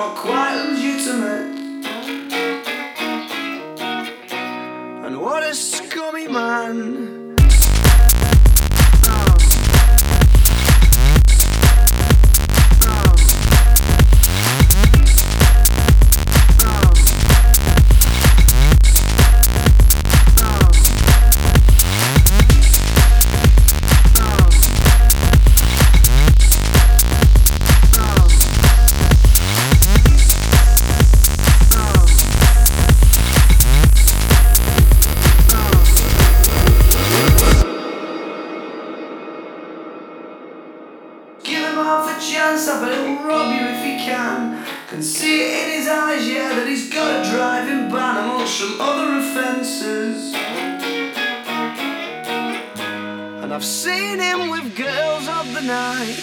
not quite legitimate. And what a scummy man. I bet he'll rob you if he can see it in his eyes, yeah, that he's got a driving ban amongst some other offences. And I've seen him with girls of the night.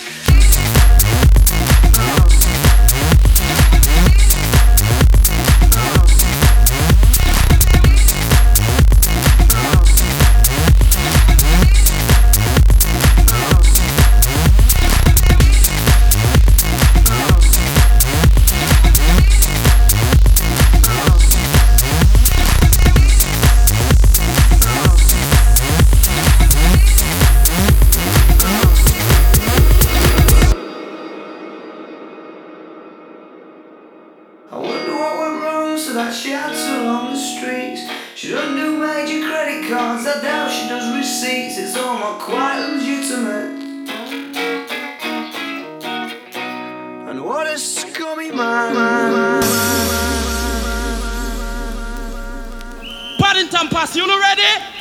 I wonder what went wrong so that she had to roam the streets. She doesn't do major credit cards, I doubt she does receipts. It's all not quite legitimate. And what a scummy man. Paddington Pass, you know ready?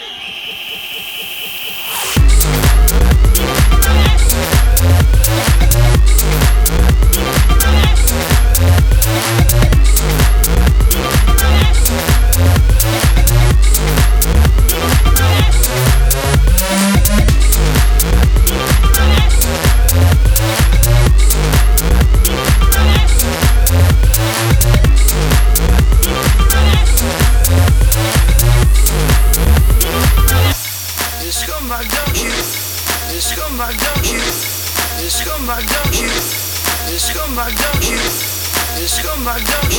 Scumbag, don't you? You scumbag, don't you? You scumbag, don't you? You scumbag, don't you? You scumbag, don't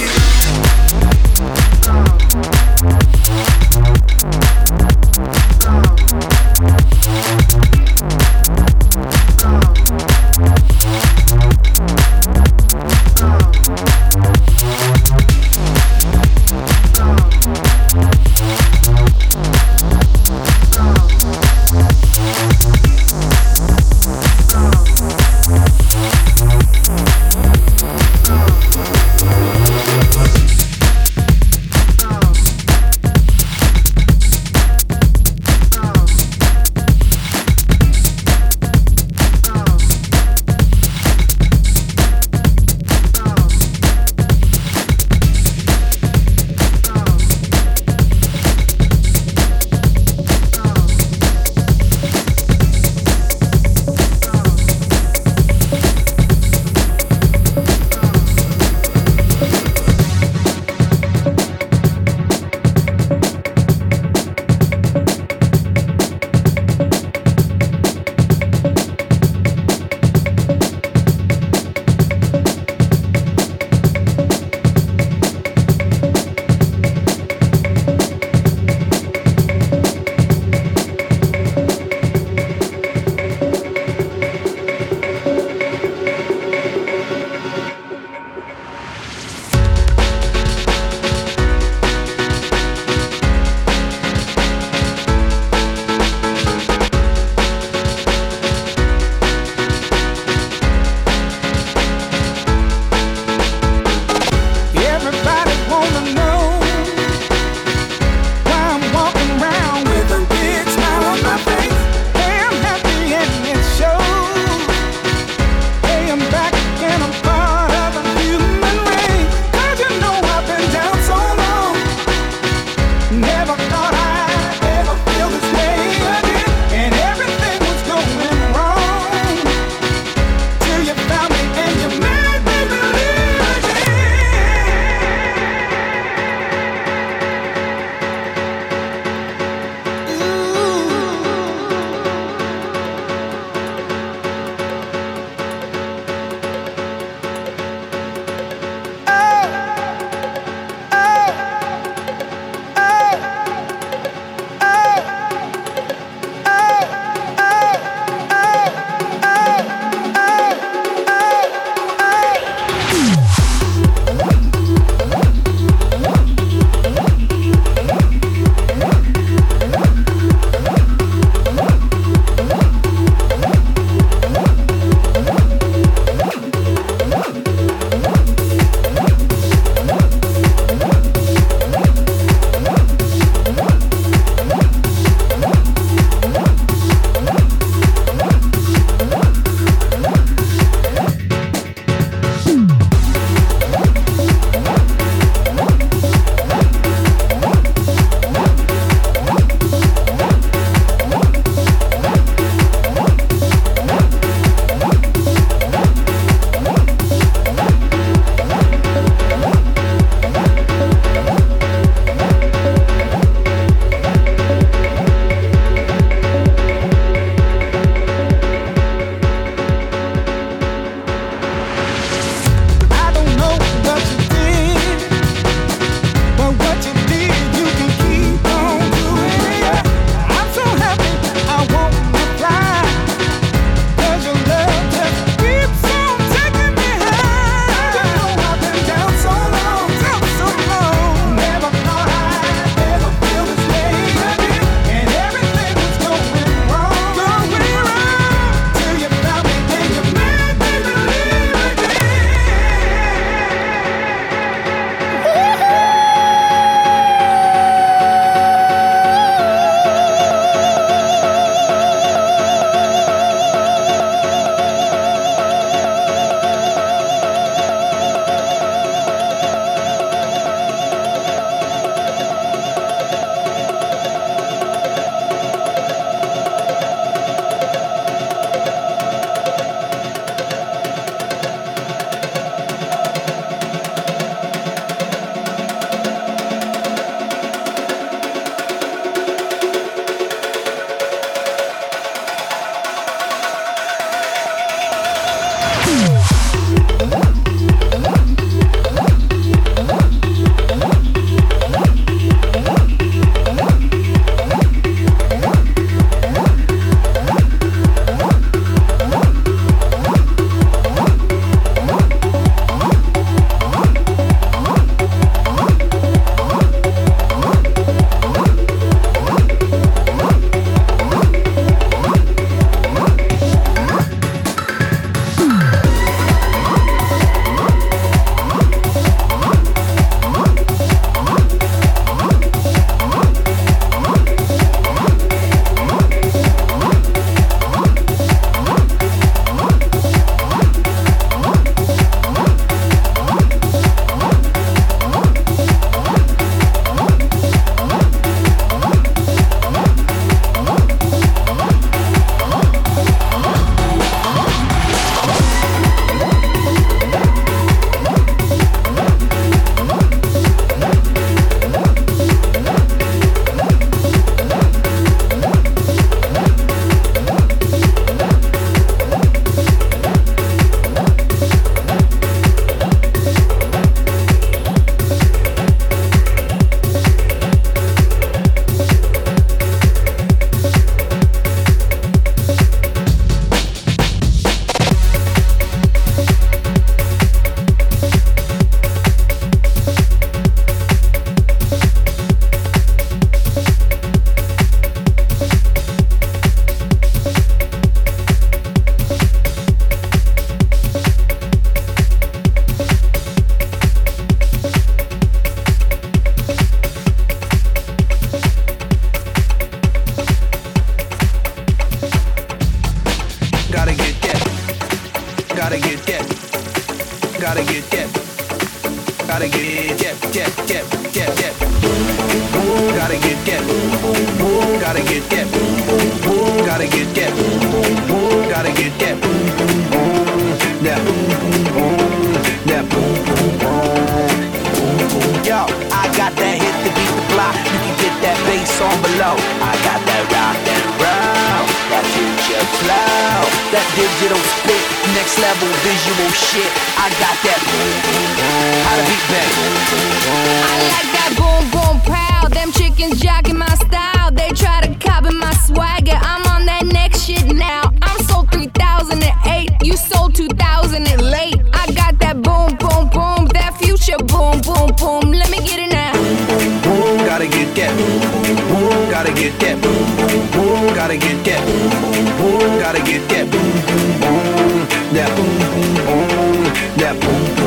On below, I got that rock and roll, that future flow, that digital spit, next level visual shit. I got that boom boom boom. How to beat back. I like that boom boom pow. Them chickens jogging my style. They try to copy my swagger. I'm on that next shit now. I'm sold 3008. You sold 2000 and late. I got that boom boom boom. That future boom boom boom. Let me get it now. Gotta get that. Gotta get that. Gotta get that. Gotta get that. That that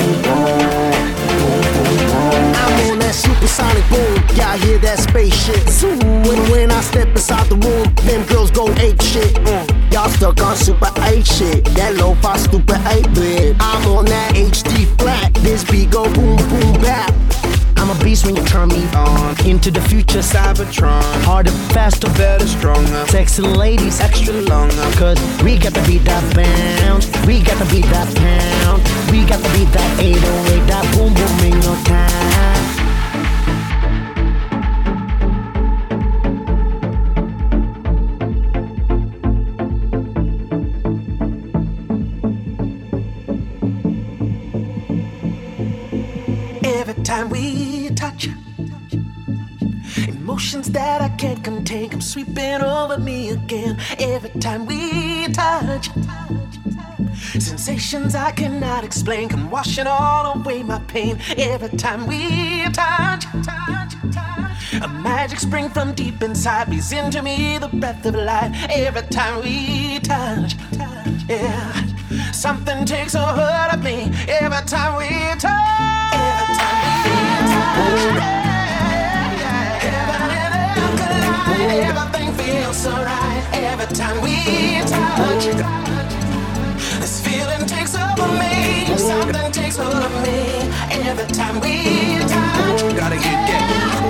I'm on that supersonic boom. Y'all hear that spaceship? Zoom. When I step inside the room, them girls go ape shit. Y'all stuck on super 8 shit. That lo-fi stupid 8-bit. I'm on that HD flat. This beat go boom boom bap. I'm a beast when you turn me on. Into the future, Cybertron. Harder, faster, better, stronger. Sexy ladies, extra longer. Cause we got to beat that bounce. We got to beat that pound. We got to beat that 808. That boom boom in your time. Every time we touch, emotions that I can't contain come sweeping over me again. Every time we touch, sensations I cannot explain come washing all away my pain. Every time we touch, a magic spring from deep inside breathes into me the breath of life. Every time we touch, yeah, something takes a hold of me. Every time we touch. Everything feels so right every time we touch. This feeling takes over me. Something takes hold of me every time we touch. Gotta get that.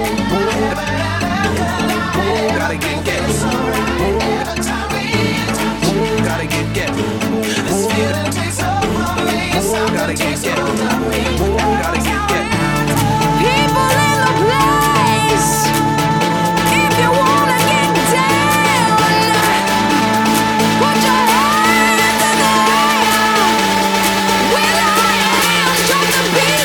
Gotta get that. Every time we touch. Gotta get that. This feeling takes over me. Something takes hold of me. Gotta get that. People in the place. If you wanna get down, put your hands in the air. With our hands, drop the beat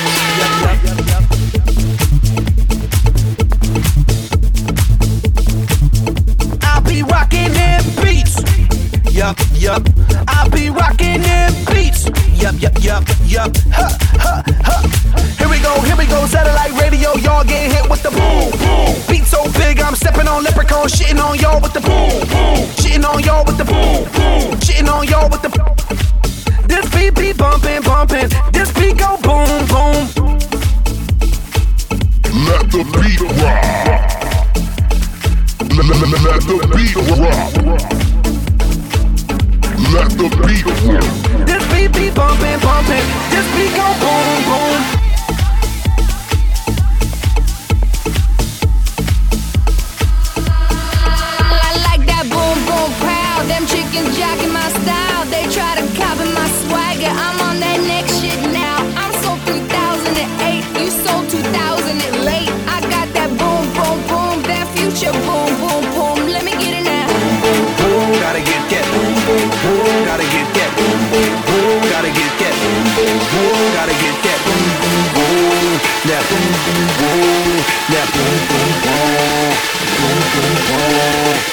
now. I'll be rocking them beats. Yup. I'll be rocking them beats. Yup. Ha. Here we go, satellite radio, y'all getting hit with the boom, boom. Beat so big, I'm stepping on leprechaun, shitting on y'all with the boom, boom. Shitting on y'all with the boom, boom. Shitting on y'all with the. This beat be bumping. This beat go boom, boom. Let the beat rock. Let the beat rock. Let the beat rock. This beat be bumping. This beat go boom, boom. Them chickens jacking my style. They try to copy my swagger. I'm on that next shit now. I'm sold 3008. You sold 2000 and late. I got that boom boom boom. That future boom boom boom. Let me get it now. Gotta get that. Gotta get that. Gotta get that. Gotta get that. That boom boom boom. That boom boom boom.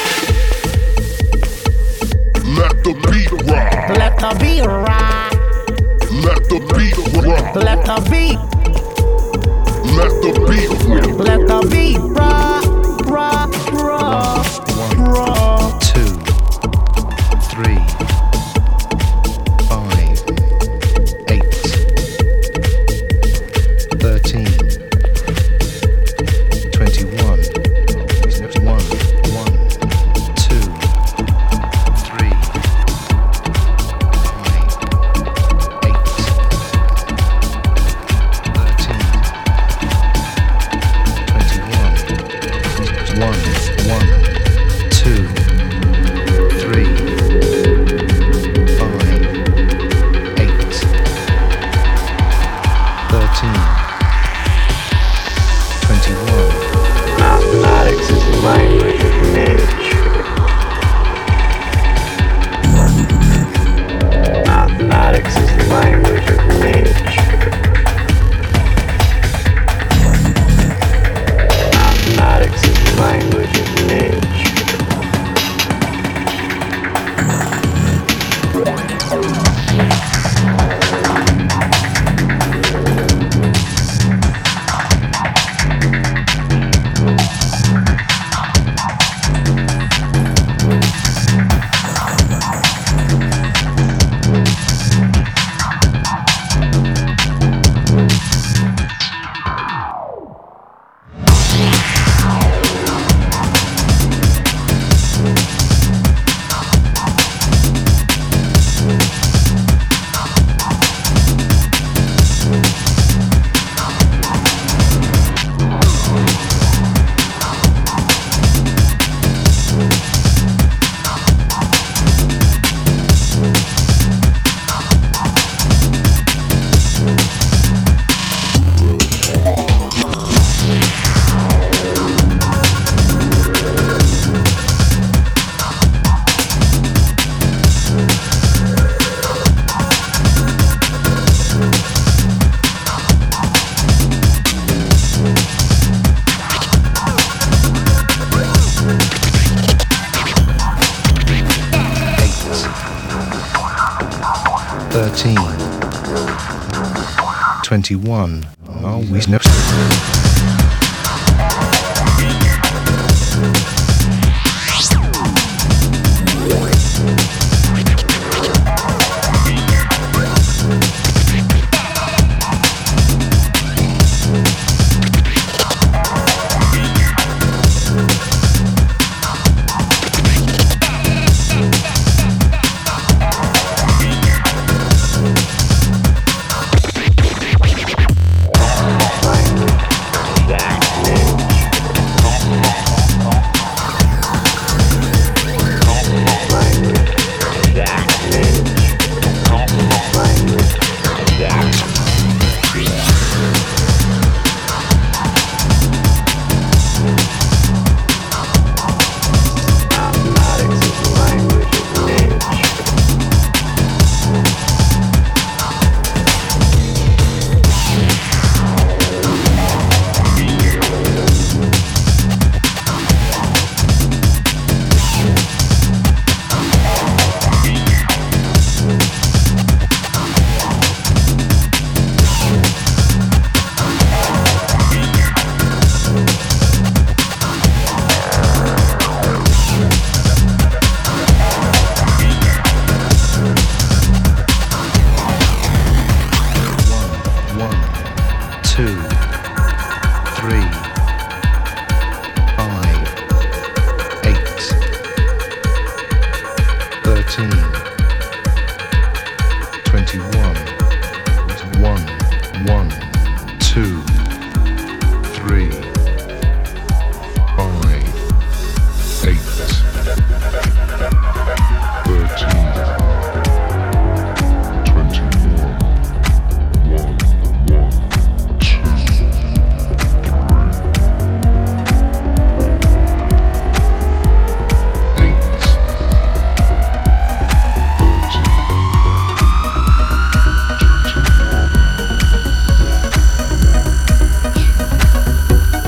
Let the beat rock. Let the beat rock. Let the beat rock. Let the beat. Let the beat rock. Let the beat rock. Rock. 2, 3, 5, 8, 13, 21, 1, 2, 3, 5, 8, 13, 13, 21. Oh, he's never. 13, 14, 13, 12, 11, 10, 9, 8, 7, 6, 5, 4, 3, 2, 1.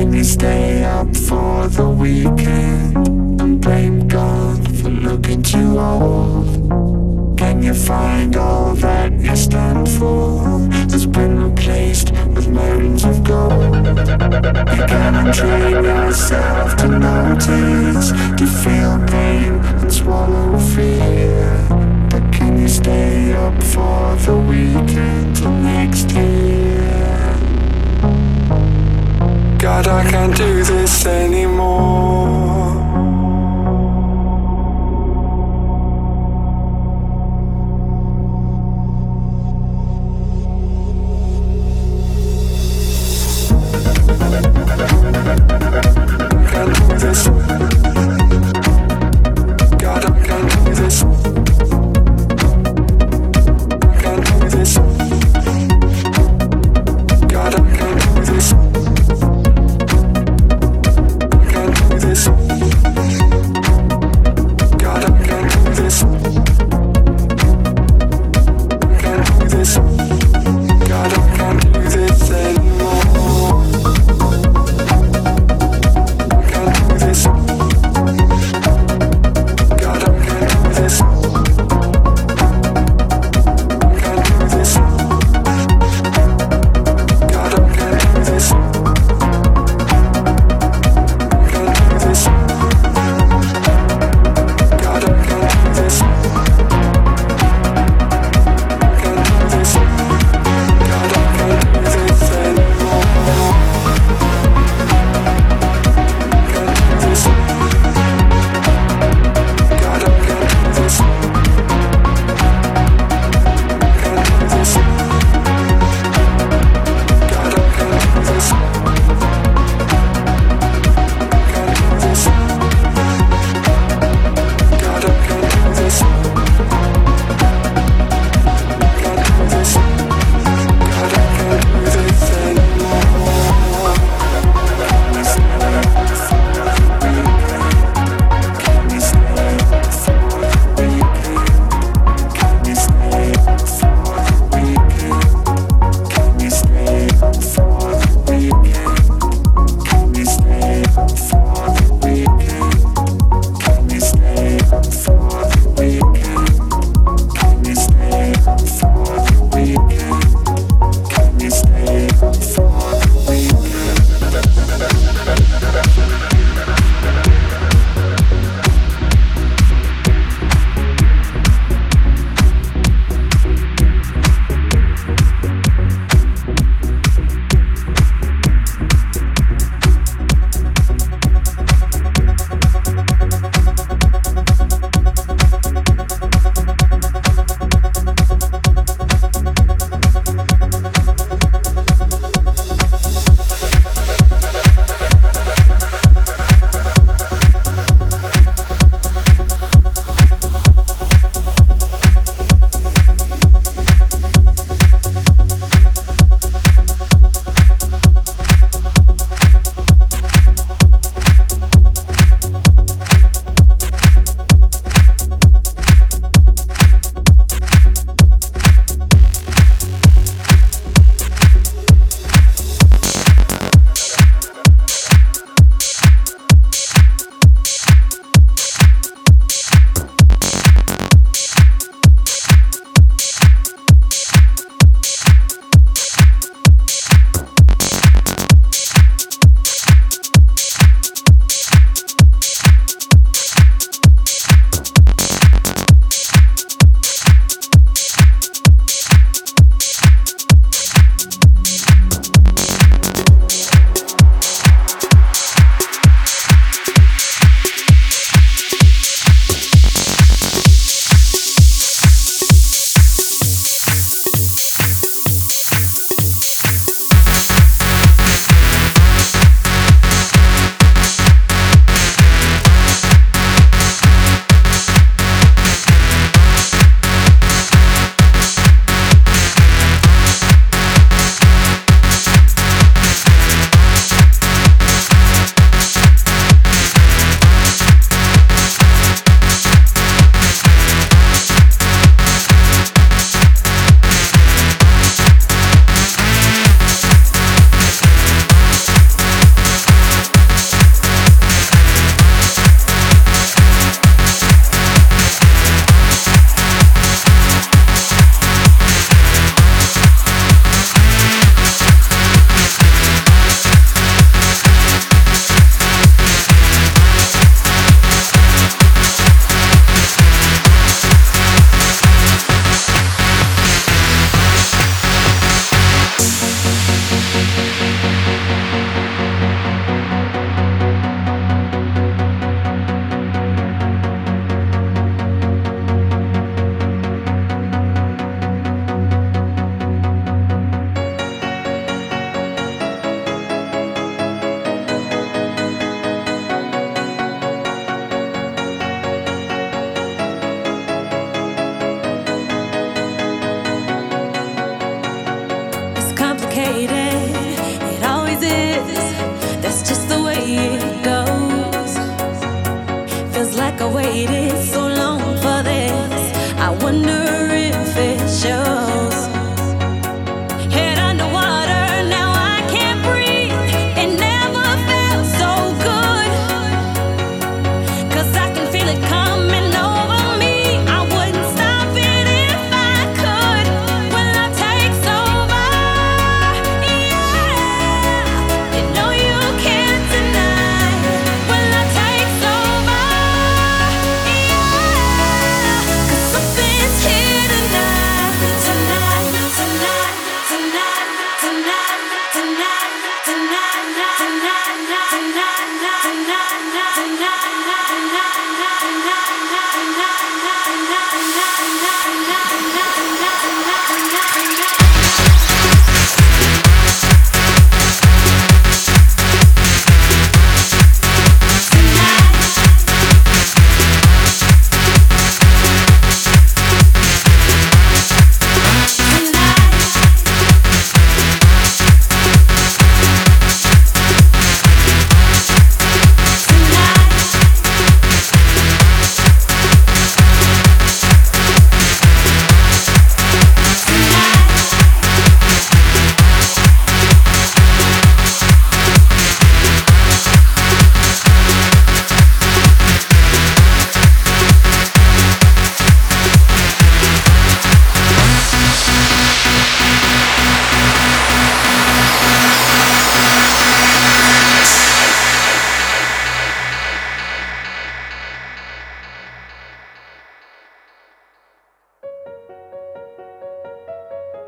Can you stay up for the weekend and blame God for looking too old? Can you find all that you stand for has been replaced with millions of gold? You can train yourself to notice, to feel pain and swallow fear. But can you stay up for the weekend till next year? God, I can't do this anymore. Can't do this. God, I can't do this.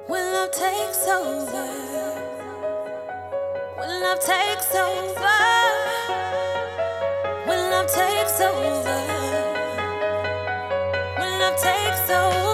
When love takes over, when love takes over, when love takes over, when love takes over.